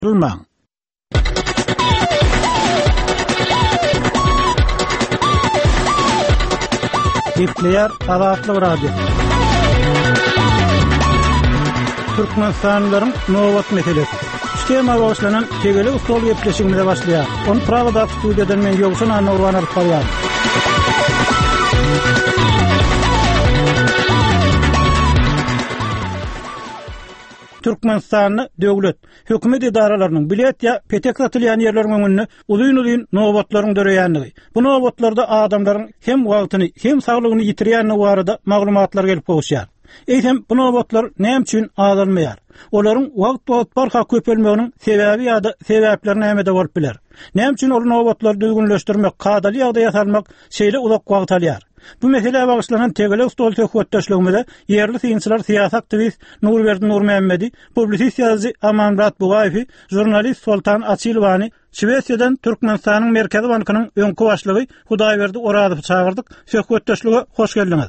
Durulmaň. Gepleýär Azatlyk Radio. Türkmenistanlylaryň nowat meselesi. Tema başlanan tegeli ustol gepleşigine başlaýar. Onu Pravda studiýadan men Ýogşan Anurwan alyp barýar. Türkmenistanyň döwlet, hökümet idaralarynyň bilet ýa petek satylýan ýerleriň öňünde uzun nowatlaryň döreýänligi. Bu nowatlarda adamlaryň hem wagtyny hem saglygyny ýitirýänligi barada maglumatlar gelip gowşýar. Eýsem bu nowatlar näme üçin azalmaýar? Olaryň wagt barha köpelmeginiň sebäbi ýa-da sebäpleri näme bolup biler? Näme üçin ol nowatlar düzgünleşdirmek, kadaly ýagdaýa ýasalmak şeýle uzak wagt alýar? Bu mesele bagışlanan tegeli ustol töhwetdeşligimizde yerli synçylar, siýasat aktivist Nurberdi Nurmehmedi, publisist ýazgy Amanrat Bugaýew, jurnalist Sultan Açylwany, Şwesiýadan Türkmenistanyň Merkezi Bankynyň öňkü başlygy Hudaýberdi Oradowy çağırdyk. Söhbetdeşlige hoş geldiňiz.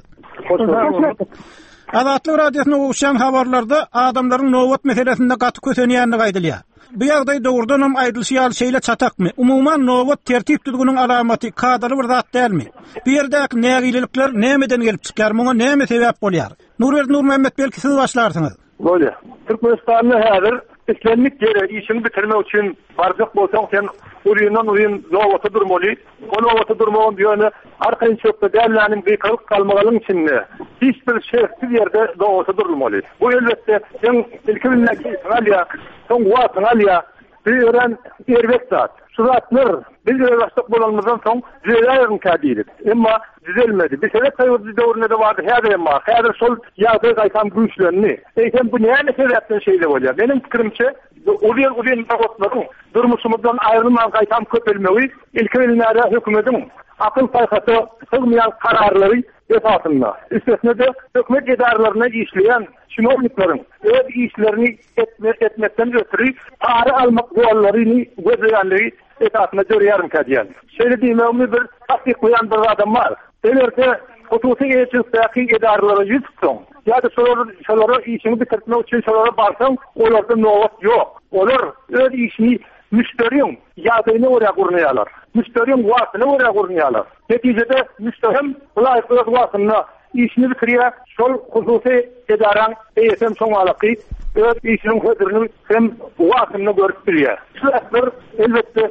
Azatlyk radiosyna uşan habarlarda adamlaryň nowat meselesinde gaty kösenýänligi aýdylýar. Bu ýagdaý dogrudan hem aýdylşýar şeýle çatakmy? Umumyň nowat tertip düzgünüň alamaty, kadaly bir zat dälmi? Bu ýerdäki nägilikler nämeden gelip çykýar? Muňa näme sebäp bolýar? Nurberdi Nurmehmet belki siz başlarsyňyz. Bolýar. Türkmenistanyň häzir islenlik ýere işini bitirmek üçin barjak bolsaň sen urýan nowata durmaly. O nowata durmagyň ýöne arkaň çöpde dälläriniň beýkalyk kalmagynyň içinde hiç bir şertsiz ýerde nowata durmaly. Bu elbetde sen ilkindäki galya, soň wagt galya bilen erbek zat. Şu zatlar biz başlyk bolanlardan soň düzelýän kädiler. Emma düzelmedi. Bir sebep taýýurdy döwründe de bardy. Häzir şol ýagdaý gaýtan güýçlerini. Eýsem bu näme sebäpden şeýle bolýar? Benim pikirimçe urýan nowatlaryň durmuşymyzdan aýrylmaň gaýtan köpelmegi ilkinäre hökümetiň akyl taýhaty sygmaýan kararlary esasynda. Üstesinde hökümet idaralaryna işleýän çinovniklaryň öz işlerini etmekden ötürü para almak gollaryny gözleýänligi esasynda görýärm kädiýär. Şeýle diýmegimi bir tasdik goýan bir adam bar. Elbetde hususy ýetirýän idaralary ýüzsün. Ya da şolara işini bitirmek üçin şolara barsaň, olarda nowat ýok. Olar öz işini müşteriň ýagdaýyna görä gurnaýarlar. Müşteriň wagtyna görä gurnaýarlar. Netijede müşterim laýyk wagtyna işini bitirýär. Şol hususy idaraň eýsem soňalaky öz işiniň hödürini hem wagtyna görüp bilýär. Şular elbetde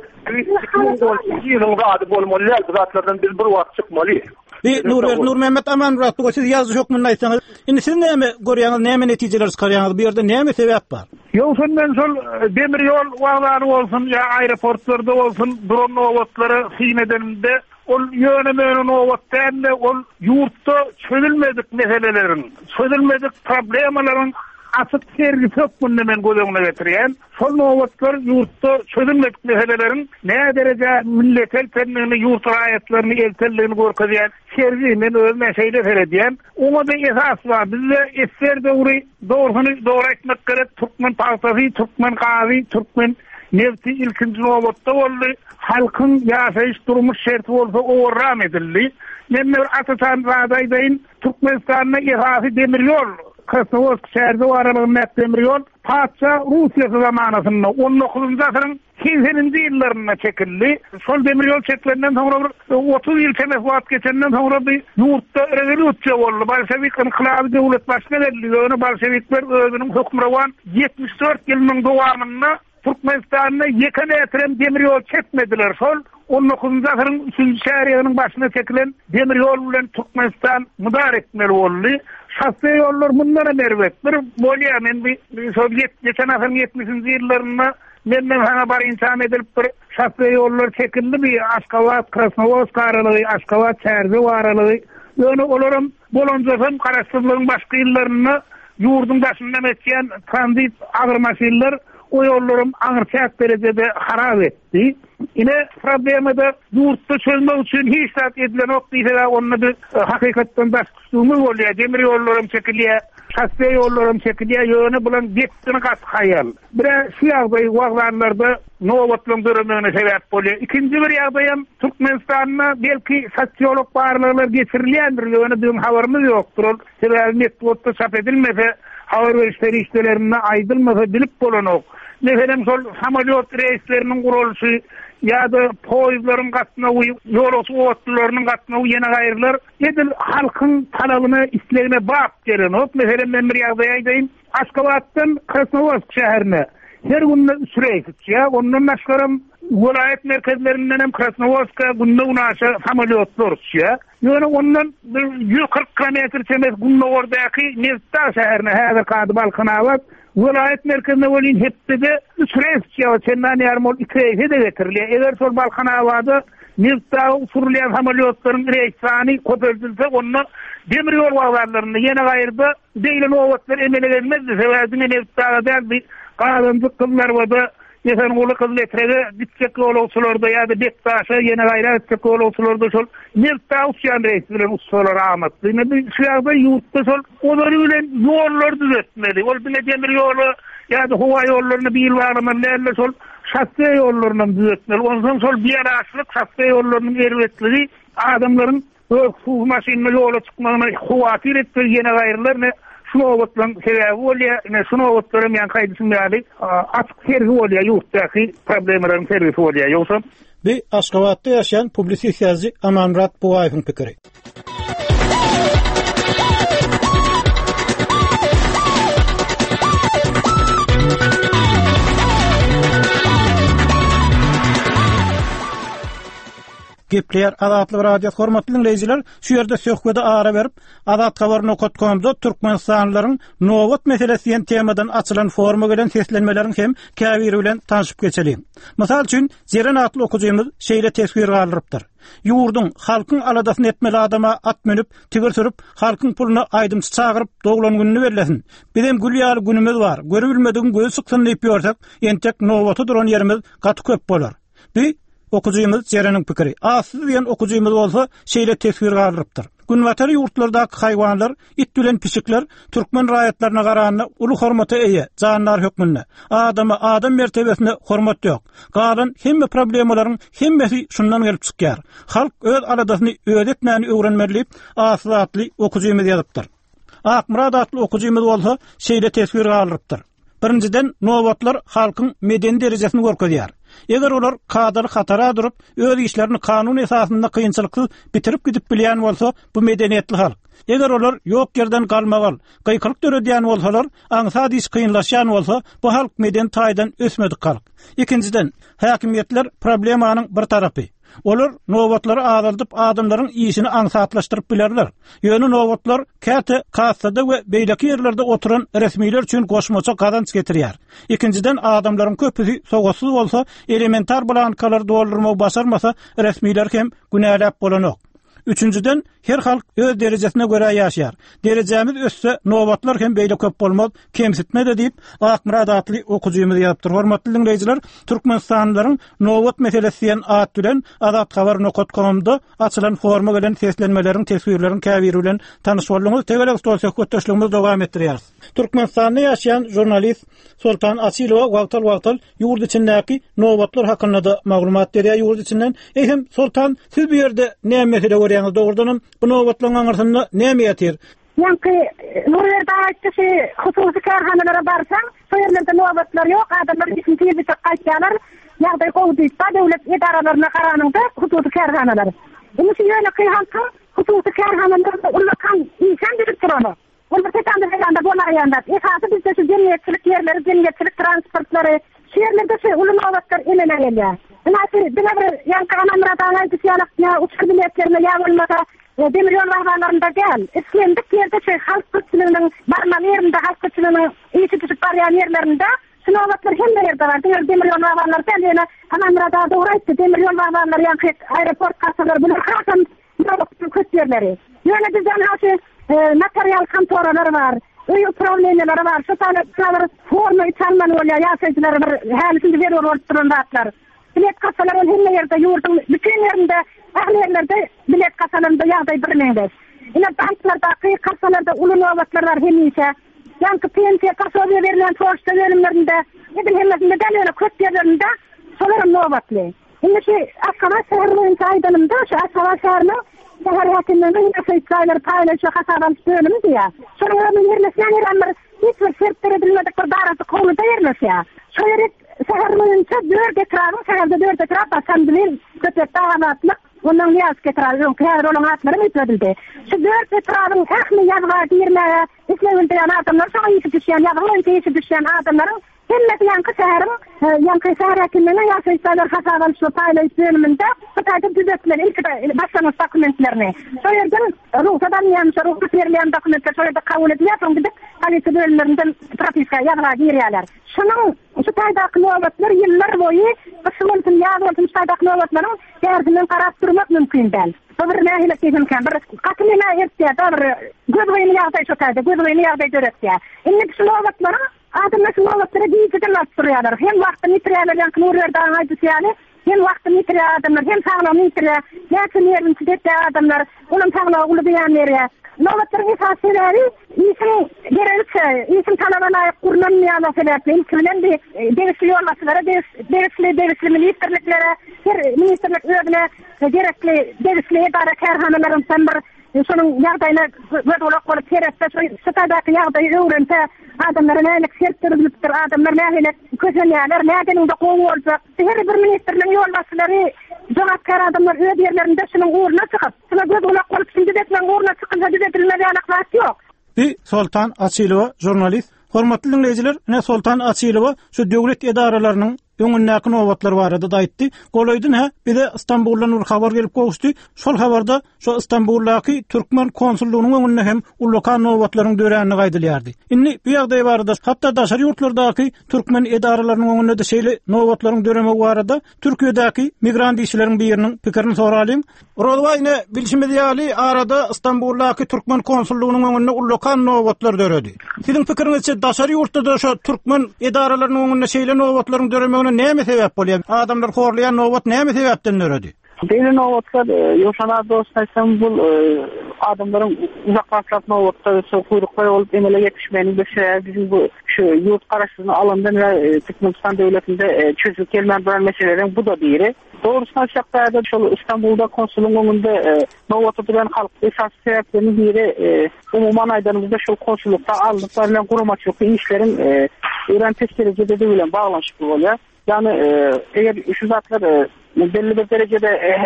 ýylyň zady bolmaly, zatlardan bir wagt çykmaly. Nurmehmet Amanrat bu siz ýazgy hökmüni aýtsaňyz, indi siz näme görýäňiz, näme netijeler çykarýaňyz, bu ýerde näme sebäp bar? Ýoksa men şol demir ýol wagtlary bolsun, ýa aeroportlarda bolsun, dron nowatlary hyňedeninde ol ýöne-möne nowatda ol ýurtda çözülmedik meselelerin, çözülmedik problemalaryň açık sergisi hökmünde men gözüňe getirýän. Şol nowatlar ýurtda çözülmedik meselelerin näme derejä millet eltenligini, ýurt raýatlaryny eltenligini görkezýän sergi men öz meselede feredýän. Oňa da esas bar. Bizde eserde dogry etmek gerek. Türkmen paýtasy, Türkmen gazy, Türkmen nefti ilkinji nowatda boldy. Halkyň ýaşaýyş durmuş şerti bolsa owram edildi. Men atasan raýdaýyn Türkmenistanyň esasy demir ýol Krasnoyarsk şäherinde baralygynda demir ýol Paçça Russiýa zamanasynda 19-njy asyryň 80-nji ýyllarynda çekildi. Şol demir ýol çekilenden soňra 30 ýyl wagt geçenden soňra bir ýurtda rewolýusiýa boldy. Bolşewik inqilaby döwlet başlyk edildi. Ýöne bolşewikler özüniň hökmürawan 74 ýylynyň dowamynda Türkmenistanyna ýekenetrem demir ýol çekmediler. Şol 19-njy asyryň 3-nji şäheriniň başyna çekilen demir ýol bilen Türkmenistan mudar etmeli boldy. Şahsy ýollar mundan merwet. Bir bolýar men Sovyet geçen asyryň 70-nji ýyllarynda men hana bar insan edilip bir şahsy ýollar çekildi. Bir Aşgabat, Krasnoyarsk aralygy, Aşgabat şäherinde aralygy. Ýöne olaram bolanjasam garaşdyrmagyň başga ýyllarynda ýurdun başynda metýän transit agyr maşinler o ýollarym aňyrçak derejede harap etdi. Ine problemada ýurtda çözmek üçin hiç zat edilen ok diýse onu bir hakykatdan başgyşdymy bolýar. Demir ýollarym çekilýär, şahsy ýollarym çekilýär, ýöne bilen getdini gaýal. Bir şu ýagdaý wagtlarda nowatlaryň döremeğine sebäp bolýar. Ikinji bir ýagdaýam Türkmenistanyna belki sosiolog barlyklar geçirilýändir. Ýöne bizim habarymyz ýokdur. Sebäbi networkda çap edilmese habar verişleri işlerine aydılmasa bilip bolanok. Mesela sol samolyot reislerinin kuruluşu ya da poyizların katına yolcu otlarının katına yeni gayrılar edil halkın talabına islerine bağıp gelen ok. Mesela ben bir yağdayayım Aşkabat'tan Krasnovodsk şehrine her gün süreysiz ya ondan başkarım vilayet merkezlerinden hem Krasnovodsk'a günde unaşa samolyotlar ya. Yani ondan 140 kilometre çemez günde oradaki Nevstar şehrine hazır kadı Balkanavat vilayet merkezine olin hepsi de süreysiz ya. Çendan yarım ol ikreyize de getiriliyor. Eğer sol Balkanavada Nevstar'a usurlayan samolyotların reisani kopöldülse onu demir yol vağlarlarında yeni gayırda değilen ovatlar emele gelmezdi. Sevazine Nevstar'a derdi Kağıdıncık kızlar vada Yesen oğlu kız letrege gitcekli oluşularda ya da Bektaş'a yeni gayra gitcekli oluşularda sol Nevstar usyan reislerin usular ahmetli. Şu yağda yurtta sol onları bilen yollar düzeltmeli. Ol bile demir yolu ya da hava yollarını bir yıllarına sol şahsiye yollarını düzeltmeli. Ondan sol bir araçlık şahsiye yollarının ervetliği adamların su maşinle yola çıkmalarına huvatir ettir yeni gayrılar ne şunu ovatlan sebebi oluyor. Şunu ovatlarım yan kaydısın yani açık servis oluyor. Yurttaki problemlerin servisi oluyor. Yoksa bir Aşgabat'ta yaşayan publisist yazıcı Amanrat Buayev'in fikri. Gepleyer Adatlı Radio hormatly dinleyijiler, şu ýerde söhbete ara berip Adat habaryny.com'da Türkmenistanlylaryň nowat meselesi ýen temadan açylan foruma gelen seslenmeleriň hem käbiri bilen tanışyp geçelim. Mysal üçin Zeren atly okujymyz şeýle tesbir galyrypdyr. Ýurdun halkyň aladasyny etmeli adama at menip, tigir sürüp, halkyň pulyny aýdymçy çagyryp doglan gününi berlesin. Bizim gülýaly günümiz bar. Görebilmediğin göz sıksyny diýip ýörtek, entek nowaty duran ýerimiz gaty köp bolar. Okujymyz Jerenin pikiri. Asyz diýen okujymyz bolsa şeýle tesbir galyrypdyr. Günwatary ýurtlardaky haýwanlar, it bilen pişikler türkmen raýatlaryna garanyna uly hormata eýe, janlar hökmünde. Adama adam mertebesinde hormat ýok. Galan hemme problemalaryň hemmesi şundan gelip çykýar. Halk öz aladasyny öwretmäni öwrenmeli, asyz atly okujymyz ýazypdyr. Akmurad atly okujymyz bolsa şeýle tesbir galyrypdyr. Birinciden nowatlar halkyň medeni derejesini görkezýär. Eger olar kadar hatara durup öz işlerini kanun esasında kıyınçılıksız bitirip gidip bilýän bolsa bu medeniyetli halk. Eger olar yok yerden galmagal, gıykılık döredýän bolsalar, aňsat iş kıyınlaşýan bolsa bu halk meden taýdan ösmedik halk. İkinciden, hakimiýetler problemanyň bir tarapy. Olar nowatlary azaldyp adamlaryň işini aňsatlaşdyryp bilerler. Ýöne nowatlar käte kassada we beýleki ýerlerde oturan resmiler üçin goşmaça gazanç getirýär. İkinciden adamlaryň köpüsi sogatsız bolsa elementar blankalar doldurmagy başarmasa resmiler hem günäläp bolanok. Üçüncüden her halk öz derejesine göre ýaşaýar. Derejemiz össe nowatlar hem beýle köp bolmaz, kemsitme de diýip Akmurad atly okujymyz ýazypdyr. Hormatly dinleyijiler, Türkmenistanlylaryň nowat meselesi ýen at bilen Adat habaryny.com'da açylan foruma gelen seslenmeleriň tesbirleriň käbiri bilen tanyş bolýaňyz. Tegelik söhbetdeşligimiz dowam etdirýär. Türkmenistanda ýaşaýan jurnalist Sultan Asilova wagtal ýurt içindäki nowatlar hakynda da maglumat berýär ýurt içinden. Eýsem Sultan, siz bu ýerde näme mesele görýäňiz dogrudan? Bu nowatlaryň arasynda näme ýatyr? Ýa-ni bu ýerde aýtdy hususy karhanalara barsaň, bu ýerlerde nowatlar ýok, adamlar işin tezlik gaýtýarlar. Ýagdaý gowdypa döwlet edaralaryna garanyňda hususy karhanalar. Bunu ýöne kıyhalka hususy karhanalarda ulakan insan bilip durany. Onlar tekandyryanda bolarýanda, esasy bizde şu jemgyýetçilik ýerleri, jemgyýetçilik transportlary, şeýerlerde şu uly nowatlar elene gelýär. Näçe bir ýanky Amanrat aýdyşýarlar, uçur biletlerine ýagylmasa demir ýol wagtlarynda gel. Islendik ýerde şu halk köçüliginiň barman ýerinde, halk köçüliginiň ýeti düşüp barýan ýerlerinde şu nowatlar hemme ýerde bar. Demir ýol wagtlarynda ýene Amanrat aýdy, demir ýol wagtlary ýanky aeroport kassalar bilen hakam nowatlar köçýärleri. Ýöne bizden haşy material kantoralar var. Öýü problemleri var. Şu tane forma içalman bolýar, ýaşaýjylar bir hälisini berýär bolýarlar. Bilet kassalar hemme ýerde ýurdun bütün ýerinde, ähli ýerlerde bilet kassalarynda ýagdaý birleňde. Ine banklarda, kassalarda uly nowatlar var hemmiçe. Ýanky pensiýa kassalara berilen poçta bölümlerinde, edil hemmesinde däl köp ýerlerinde solar nowatly. Ine şu Aşgabat şäheriniň taýdanynda, şu Aşgabat şäheriniň şäher hakimleriň ýaşaýjylar paýlaşy hasaban bölümi diýär. Şonuň yerleşýän ýerler hiç bir şertler edilmedik bir darası konuda vermez ya. Şöyle seher boyunca 4 etrafı, seherde 4 etrafı asambileyin köpek dağanatlık, ondan niyaz getirir, kıyar olan atları mütledildi. Şu 4 etrafın ehmi yazığa girmeye, İslam'ın adamlar, sonra iyisi düşen, yazılı iyisi düşen adamların hemmeti yankı seherin, yankı seher hakimlerine yasayışlarlar hasabançlı paylayış bölümünde Hatay'da düzelttiler ilk başlamış dokumentlerini. Soyerden ruhsadan yanmışlar, ruhsat verilen dokumentler soyerda kabul ediliyor, sonra gidip kalite bölümlerinden trafiska yazığa giriyorlar. Şunun Hatay'daki nöbetler yıllar boyu kısımıntın yazıltın Hatay'daki nöbetlerin dersinden karap durmak mümkün değil. Bir nehilik imkan, bir katılına ertiye, bir gözveyni yağday Hatay'da, gözveyni yağday dörettiye. İnnik şu nöbetlerin adamlar şu nöbetleri diyiciden attırıyorlar. Hem vaktini itiriyorlar, yankı nurlardan aydısı yani. Hem vaktini itiriyor adamlar, hem sağlığını itiriyor. Yaksın yerini çiğdette adamlar, onun sağlığı ulu beyan veriyor. Nöbetlerin esasları isim gerekse, isim talaba layık kurulamayan sebepli, ilkinen bir devisli olmasılara, devisli ministerliklere, her ministerlik ödüne gerekli devisli idare kerhanelerin şunun yağdayına gödolak olup kereste, sıtadaki yağdayı öğrense adamların aylık serttiriliptir, adamlar nähile köşelýärler, nädeninde gowy boljak. Her bir ministerliğin yolbaşçylary jogapkar adamlar öz yerlerinde şunun uğruna çıkıp, şuna gödolak olup şimdi detmen uğruna çıkınca düzeltilmeli anaklat yok. Bir Sultan Asylowa jurnalist. Hormatly dinleyijiler, ne Sultan Asylowa şu döwlet edaralarynyň öňündäki nowatlar barada da aýtdy. Golaýdyn ha, bir de İstanbuldan bir habar gelip goşdy. Şol habarda şu İstanbuldaky Türkmen konsullugynyň öňünde hem ulukal nowatlaryň döräni gaýdylýardy. Indi bu ýagdaý barada hatda daşary ýurtlardaky Türkmen edaralarynyň öňünde de şeýle nowatlaryň döremi barada Türkiýedäki migrant işçileriň biriniň pikirini soralyň. Rodwayne bilişimde arada İstanbuldaky Türkmen konsullugynyň öňünde ulukal nowatlar döredi. Siziň pikiriňizçe daşary ýurtlarda şu Türkmen edaralarynyň öňünde şeýle nowatlaryň döremi näme sebäp bolýar? Adamlar horlayan nowat näme sebäpden döredi? Belli nowatlar ýoşana dostlarsam bu adamların uzaklaşyp nowatda çok kuyruklar olup emele yetişmeýän bir şey. Bizim bu şu ýurt garaşyny alandan we Türkmenistan döwletinde çözüp gelmän bir meselelerin bu da biri. Doğrusuna şaktada şu İstanbul'da konsulun önünde nowata duran halk esas sebeplerinin biri umuman aydanımızda şu konsullukta aldıklarıyla kurumaçılık işlerin öğrentis derecede de bilen bağlanışıklı oluyor. Yani eğer şu zatlar belli bir derecede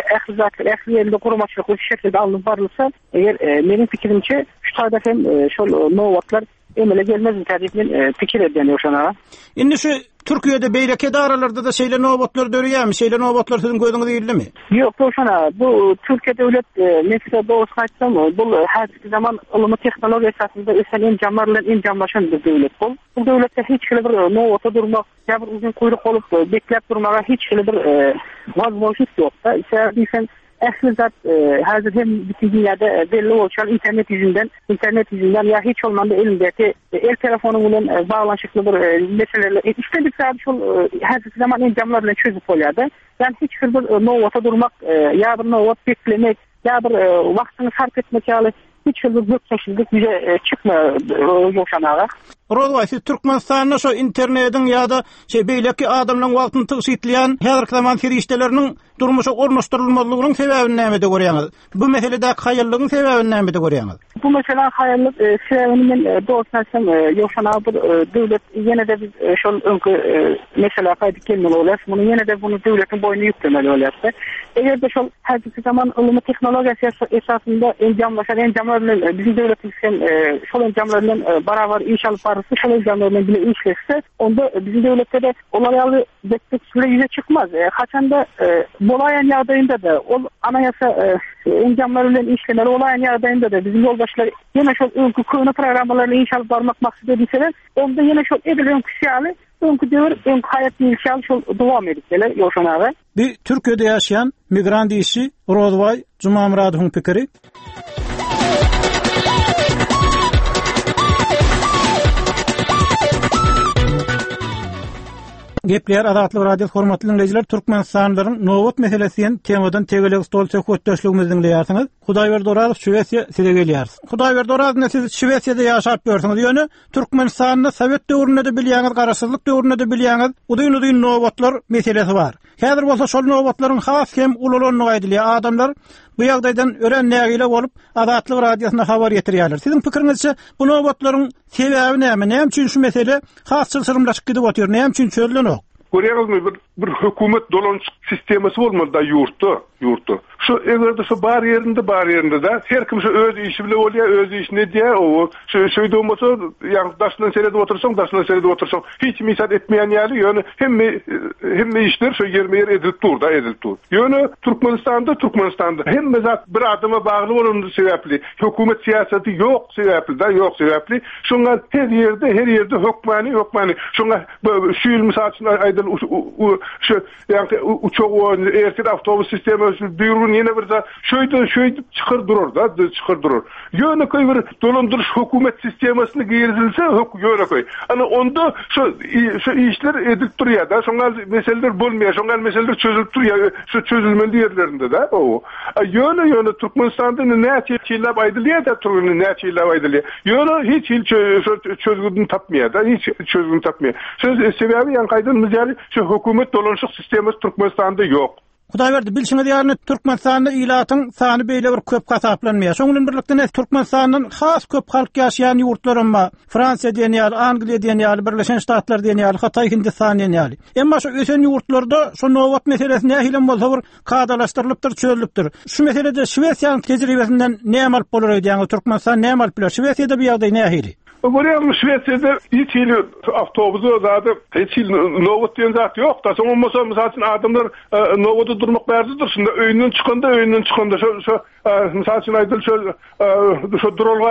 ehli yerinde kurumaçılık bir şekilde alınıp varılırsa eğer benim fikrimce şu tarzda hem şu novatlar emele gelmez internetinin fikir edeniyor şuna. Indi şu Türkiýede beýlek edaralarda da şeýle nowatlar dörýärmi? Şeýle nowatlar siziň gözüňizde ýeldimi? Ýok, şuna bu Türkiýe döwlet mesela doğrusu aýtsam, bu häzirki zaman ulumy tehnologiýa esasında ösen imkanlar bilen imkanlaşan bir döwlet bu. Bu döwletde hiç bir nowata durmak, ýa bir uzun kuyruk olup beklep durmaga hiç bir wagmoşluk ýok da. Isen ehli zat hazır hem bütün dünyada belli olçan internet yüzünden ya hiç olmanda elindeki el telefonu bilen bağlanışıklı bir meseleler istedik sadece hazır zaman imkanlarla çözüp olyadı. Yani hiç bir nowata durmak ya bir nowat beklemek ya bir vaktini sarf etmek yani hiç bir gökçeşildik bize çıkma yoşanağa. Rodway, Türkmenistan'da şu internetin ya da beýleki adamlaryň wagtyny tygsytlayan häzirki zaman ferişdeleriniň durmuşa ornaşdyrylmalygynyň sebäbini näme-de görýäňiz? Bu meselede haýallygyň sebäbini näme-de görýäňiz? Bu mesela haýallyk sebäbini doğrusaysam ýoşana bir döwlet ýene de biz şol öňkü mesela gaýdyp gelmeli bolar. Muny ýene de bunu döwletiň boýuna ýüklemeli bolar. Eger de şol häzirki zaman ulumy tehnologiýa esasında enjamlar bilen bizim döwletimiz şol enjamlar bilen barabar iş alyp şol enjamlarla bile işlese, onda bizim döwlette de olaryaly destekçiler ýüze çykmaz. Haçanda bolaýan ýagdaýynda da ol anayasa enjamlar bilen işlemeli bolaýan ýagdaýynda da bizim ýoldaşlar ýene şol öňkü köne programmalaryny iş alyp barmak maksat edilseler, onda ýene şol edilen kişiýaly öňkü döwür, öňkü haýat ýylşaly şol dowam edipler ýoşanaga. Bir Türkiýede ýaşaýan migrant işçi Rodway Jumamuradowyň pikiri. Gepler Azatlyk Radio hormatly dinleyijiler, Türkmenistanlylaryň nowat meselesiň temadan tegeleg stol söhbetdeşligimiziň diýersiňiz. Hudaýberdi Orazow Şwesiýa size gelýär. Hudaýberdi Orazow siz Şwesiýada ýaşap görsiňiz. Ýöne Türkmenistanyň Sowet döwründe de bilýäňiz, garaşsyzlyk döwründe de bilýäňiz. Udyň nowatlar meselesi bar. Häzir bolsa şol nowatlaryň has hem ululanyny aýdylýar. Adamlar bu ýagdaýdan ören nägile bolup Azatlyk Radiosyna habar ýetirýärler. Siziň pikiриňizçe bu nowatlaryň sebebi näme? Näme üçin şu mesele has sırrymlaşyp gidip otyr? Näme üçin çözülenok? Görýäňizmi bir hökümet dolançyk sistemasi bolmaly da ýurtda. Şu egerde şu bar ýerinde da her kim şu öz işi bilen bolýar, öz işini diýär, o şöýde bolmasa, ýa daşdan seredip otursaň, hiç misat etmeýän ýaly, ýöne hemme işler şu ýerme edilip durda. Ýöne Türkmenistanda hemme zat bir adyma bagly bolan sebäpli, hökümet siýasaty ýok sebäpli, şoňa her ýerde hökmani. Şoňa şu ýyl mysal üçin aýdyl şu ýa-ni uçak erkek awtobus sistemasi düýrün ýene bir zat şöýde çykyr durur. Ýöne köý bir dolandyryş hökümet sistemasyny girizilse ýöne köý. Ana onda şu işler edip durýar da, şoňa meseleler bolmaýar, şoňa meseleler çözülüp durýar, şu çözülmeli ýerlerinde da. Ýöne Türkmenistanda näçe ýyllap aýdylýar da, ýöne hiç çözgüdün tapmaýar da, Şu sebäbi ýa gaýdan myzary şu hökümet dolanşyk sistemasi Türkmenistanda ýok. Hudaýberdi bilşiňiz ýaly Türkmenistanda ilatyň sany beýle bir köp gasaplanmaýar. Şoňdan birlikde Türkmenistanyň has köp halk ýaşaýan ýurtlaryň bar. Fransiýa diýen ýaly, Angliýa diýen ýaly, Birleşen Ştatlar diýen ýaly, Hatay, Hindistan diýen ýaly. Emma şu ösen ýurtlarda şu nowat meselesi nähilem bolsa bir kadalaşdyrylypdyr, çözülüpdir. Şu meselede Şwesiýanyň tejribesinden näme alyp bolar diýen Türkmenistan näme alyp biler? Şwesiýada bir ýagdaý nähili? Görýärmi Şwesiýada hiç ýyl awtobusu zady, hiç ýyl nowat diýen zat ýok da. Soňra mysal üçin adamlar nowatda durmak bärdidir. Şunda öýünden çykanda şu mysal üçin aýdyl şu durulga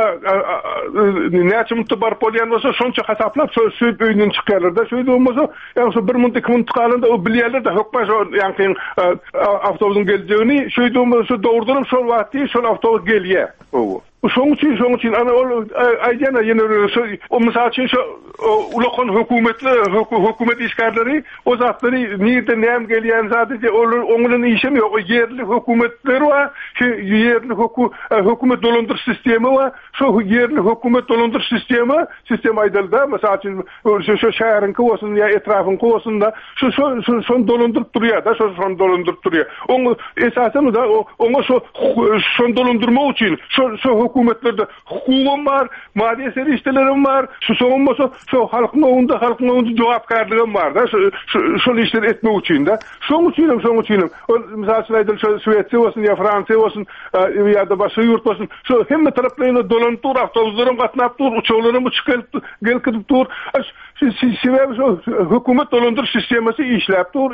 näçe minutda barıp bolýan bolsa şonça hasaplap şu öýünden çykýarlar da. Şöýde bolmasa ýa-ni şu 1 minut 2 minut galynda o bilýärler da hökmen şu ýa-ni awtobusyň geljegini şöýde bolmasa dowurdurup şol wagtda şol awtobus gelýär. Şoň üçin ana aýdana ýene o mysal üçin şu ulaqan hökümet işgärleri o zatlary nirde näme gelýän zadyje onuň işimi ýok. Ýerli hökümetler we şu ýerli hökümet dolandyryş sistemi we şu ýerli hökümet dolandyryş sistemi aýdylda mysal üçin şu şäheriň bolsun ýa etrafyň bolsun da şu dolandyryp durýar da, şu dolandyryp durýar. Oňa esasy da oňa şu dolandyrmak üçin şu hökümetlerde hukukun var, maliye işlerim var, şu soğunmasa şu halkın önünde cevapkarlığım var da, şu işleri etmek için de. Şoň üçin. Misal üçün şu Şwesiýa bolsun ya Fransiýa bolsun ya da başga ýurt bolsun, şu hemme taraplarına dolantyr, awtobuslaryň gatnap dur, uçaklaryň gelip dur. Sebäbi şu hökümet dolandyryş sistemasi işläp dur.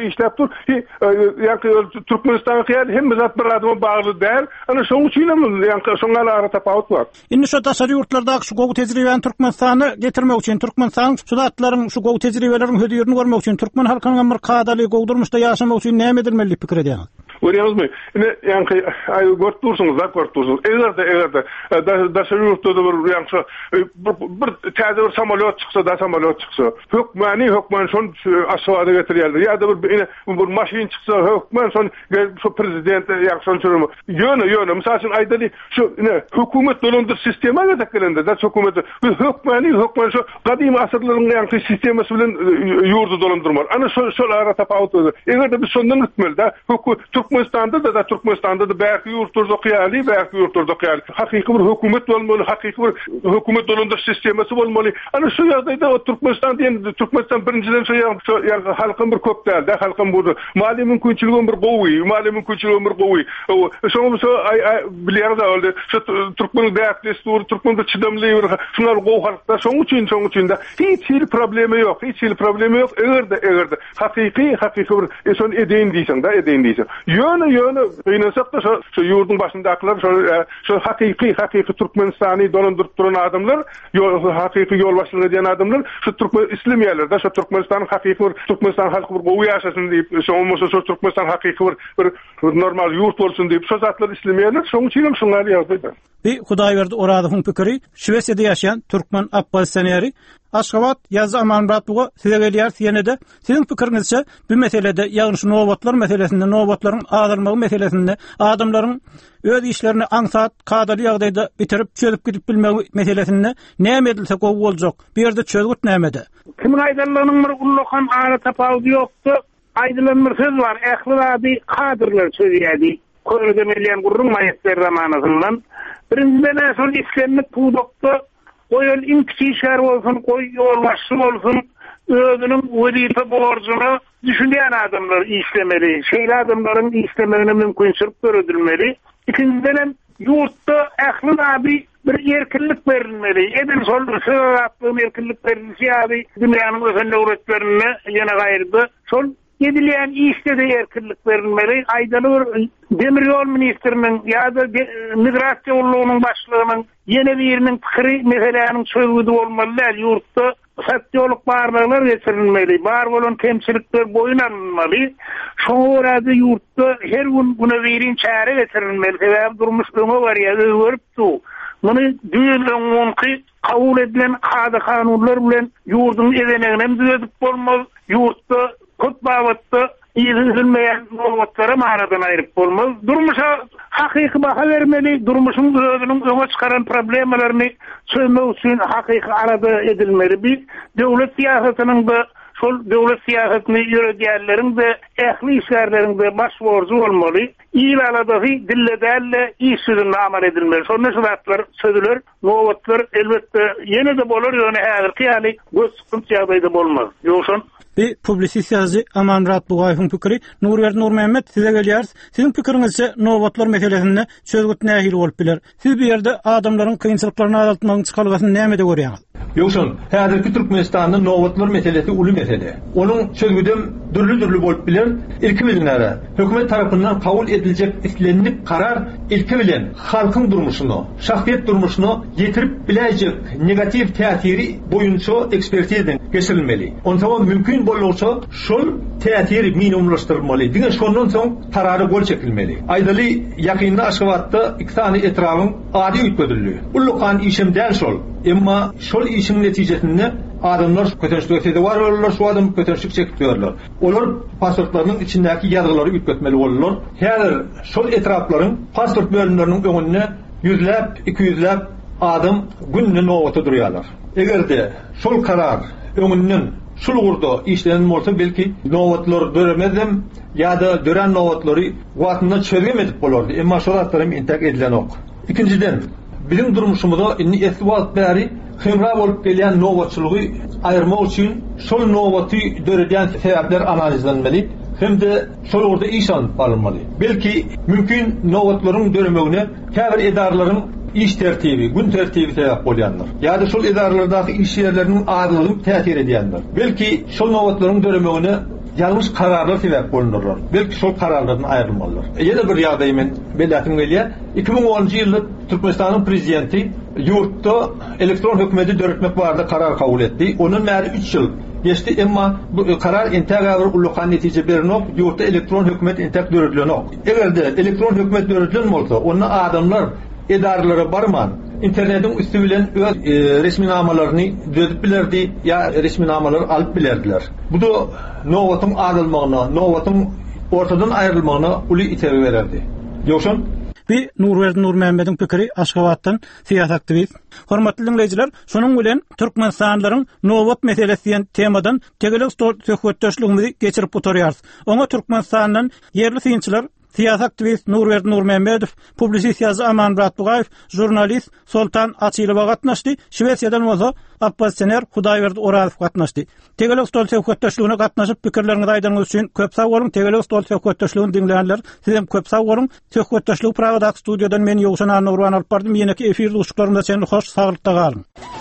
Ýa-ni Türkmenistan hemme zat bir adyma bagly däl. Ana şoň üçin şoňa ara tapawut var. Indi şu taşary ýurtlarda şu gowy tejribeni Türkmenistany getirmek üçin, Türkmenistan şu zatlaryň şu gowy tejribelerini hödýerini görmek üçin, Türkmen halkynyň bir kadaly gowdurmuşda ýaşamak üçin näme edilmeli pikir edýäňiz? Görýäňizmi? Ýa-ni aý görtürsiňiz. Egerde daşary ýurtlarda bir täze bir samolyot çyksa, hökmani şon aşgaryga getirýärler. Ýa-da bir maşyn çyksa, hökmen şon prezident ýa-ni şon çürümi. Ýöne mysal üçin aýdaly şu hökümet dolandyryş sistemiga da gelende da hökümet hökmani şu gadymy asyrlaryň ýa-ni sistemasi bilen ýurdu dolandyrmak. Ana şol ara tapawut. Egerde biz şondan gitmeli da Türkmenistanda da bäki ýurtlarda okýaly, hakyky bir hökümet bolmaly, hakyky bir hökümet dolandyryş sistemasi bolmaly. Ana şu ýagdaýda o Türkmenistan birinciden halkın bir köp däl da, halkın bu mali mümkinçiligi bir gowy. Şoňa bilýär da oldy. Şu Türkmen däwletli, Türkmen bir çydamly şular gowy halkda. Şoň üçin de hiç problemi ýok. Egerde hakyky bir şonu edeýin diýsen. Ýöne gynansak da şu ýurdun başyndakylar şu hakyky Türkmenistany dolandyryp duran adamlar, hakyky ýolbaşçylyk edýän adamlar şu Islamiyler da şu Türkmenistan hakyky Türkmenistan halky bir gowy ýaşasyn diýip, şu Türkmenistan hakyky bir normal ýurt bolsun diýip şu zatlar Islamiyler şoň üçin şoňlar ýazdylar. Bir Hudaýberdi Orazowyň pikiri, Şwesiýada ýaşaýan Türkmen Abbas Seneri Aşgabat Yazı Amanratlığı size gelýär ýene-de. Sizin pikirinizçe bu meselede ýagnyş nowatlar meselesinde, nowatlaryň azalmagy meselesinde, adamlaryň öz işlerini aňsat, kadaly ýagdaýda bitirip çözüp gidip bilmegi meselesinde näme edilse gowy boljak. Bir ýerde çözgüt nämede? Kimin aýdylanyň bir ullukan ara tapagy ýokdy. Aýdylan bir söz bar. Ähli kadrlar sözýärdi. Körüdemeliyen gurrun mayetler zamanasından. Birinciden son islenlik puğdokta koyul inkişer olsun, koy yolbaşı olsun, özünün velife borcunu düşünen adamlar işlemeli. Şeyli adamların işlemeline mümkünçülük görüdülmeli. İkinciden yurtta ähli abi bir erkinlik verilmeli. Edin sol söz attığım erkinlik verilmesi abi dünyanın öfenli uğraşlarına yana gayrıdı. Sol edilen işte de erkinlik verilmeli. Aydalı Demiryol Ministerinin ya da Migrasiya Ulluğunun başlığının yeni birinin fikri meselenin sözüdü olmalı. Yurtta satyoluk barlarlar getirilmeli. Bar olan temsilikler boyun alınmalı. Şoňa görä yurtta her gün buna birin çare getirilmeli. Sebäbi durmuşlygyma var ya görüpdi. Bunu düýünki kabul edilen kada kanunlar bilen yurdun edenegine düzedip bolmaz. Yurtta köp babatda ýyzylmaýan nowatlara manadan aýryp bolmaz. Durmuşa hakyky baha bermeli, durmuşyň özüniň öňe çykaran problemlerini çözmek üçin hakyky arada edilmeli. Bir döwlet siýasatynyň da şol döwlet siýasatyny ýöredýärleriň de ähli işlerleriň de baş borcu bolmaly. İlaladygy dilledälle iş sözüne amal edilmeli. Şonda şuratlar sözüler, nowatlar elbetde ýene de bolar, ýöne häzirki ýaly göz sıkıntı ýagdaýda bolmaz. Ýokşan Bir publisist ýazgy Amanrat Bugaýewiň pikiri Nurwer Nurmehmet size gelýär. Sizin pikirinizçe nowatlar meselesinde çözgüt nähili bolup biler. Siz bir ýerde adamlaryň kynçylyklaryny azaltmagyň çykalgasyny nämede görýäňiz? Ýokşan, häzirki Türkmenistanyň nowatlar meselesi uly mesele. Onuň çözgüdüm dürlü bolup biler. Ilki bilinäre hökümet tarapyndan kabul ediljek islenlik karar ilki bilen halkyň durmuşyny, şahsiýet durmuşyny ýetirip biläjek negativ täsiri boýunça ekspertizden geçirilmeli. Onda mümkün bolsa şol täsiri minimumlaşdyrylmaly. Diňe şondan soň karary gol çekilmeli. Aýdaly ýakynda Aşgabatda iki tane etrabyň ady üýtgedildi. Ullukan işimden şol. Emma şol işin netijesinde adamlar kötünçlükte de var olurlar, şu adam kötünçlük çekipdiyorlar. Olar pasportlarynyň içindäki ýazgyları üýtgetmeli bolurlar. Häzir şol etraplaryň pasport bölümleriniň öňünde 100läp, 200läp adam günne nowata durýarlar. Egerde şol karar öňünden şol gurda işlenen bolsa belki nowatlar döremezem ýa-da dören nowatlary wagtynda çözgem edip bolardy. Emma şolatlarym intak edilen ok. İkinciden bizim durmuşumuzda inni eswat bäri hemra bolup gelýän nowatçylygy aýyrmak üçin şol nowaty döredýän sebäpler analizlenmeli. Hem de şol orada iş alınmaly. Belki mümkün nowatlaryň döremegine käbir edarlaryň iş tertibi, gün tertibi sebäp bolýanlar. Ýa-da şol edarlardaky iş ýerleriniň azlygyny täsir edýänler. Belki şol nowatlaryň döremegine ýalňyş kararlar sebäp bolunurlar. Belki şol kararlardan aýrylmalylar. Ýene bir ýagdaý men belätim gelýär. 2010-njy ýylda Türkmenistanyň prezidenti yurtda elektron hökümeti döretmek barada karar kabul etdi. Onun märi 3 ýyl geçti, emma bu karar integral ullukan netije berinok, yurtta elektron hökümet intek döredilenok. Egerde elektron hökümet döredilen bolsa, onu adamlar edarlara barman, internetin üstü bilen öz resmi namalaryny dödüp bilerdi, ya resmi namalar alıp bilerdiler. Bu da nowatyň adalmagyna, nowatyň ortadan aýrylmagyna uly itebi bererdi. Ýokşan Bir Nurwer Nurmehmetiň pikiri Aşgabatdan siýasat aktivist. Hormatly dinleýijiler, şonuň bilen Türkmenistanlaryň nowat meselesi diýen temadan tegelik söhbetdeşligimizi geçirip oturýarys. Oňa Türkmenistanyň yerli synçylar, siýasat aktivist Nurwer Nurmehmet, publisist ýazgy Amanrat Bugaýew, jurnalist Soltan Açylyba gatnaşdy. Şwesiýadan bolsa Abbas Sener, Hudaýberdi Orazow gatnaşdy. Tegelik söhbetdeşligine gatnaşyp pikirlerinizi aýdanyňyz üçin köp sag bolun. Tegelik söhbetdeşligini dinleýänler, sizem köp sag bolun. Söhbetdeşlik programda studiýadan men Ýogşan Nurwan alyp bardym. Ýene-ki efir uşuklarynda sen hoş, saglykda galyn.